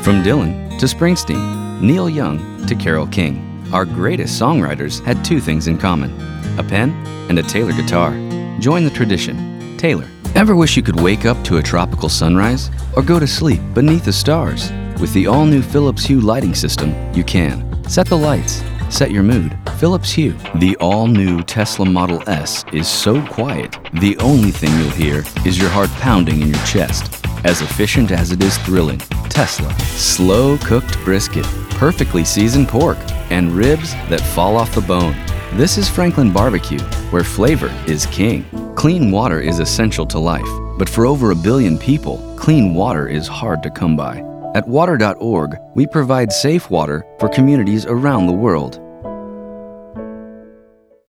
From Dylan to Springsteen, Neil Young to Carole King, our greatest songwriters had two things in common: a pen and a Taylor guitar. Join the tradition. Taylor. Ever wish you could wake up to a tropical sunrise or go to sleep beneath the stars? With the all-new Philips Hue lighting system, you can. Set the lights. Set your mood. Philips Hue. The all-new Tesla Model S is so quiet, the only thing you'll hear is your heart pounding in your chest. As efficient as it is thrilling. Tesla. Slow-cooked brisket, perfectly seasoned pork, and ribs that fall off the bone. This is Franklin Barbecue, where flavor is king. Clean water is essential to life, but for over 1 billion people, clean water is hard to come by. At water.org, we provide safe water for communities around the world.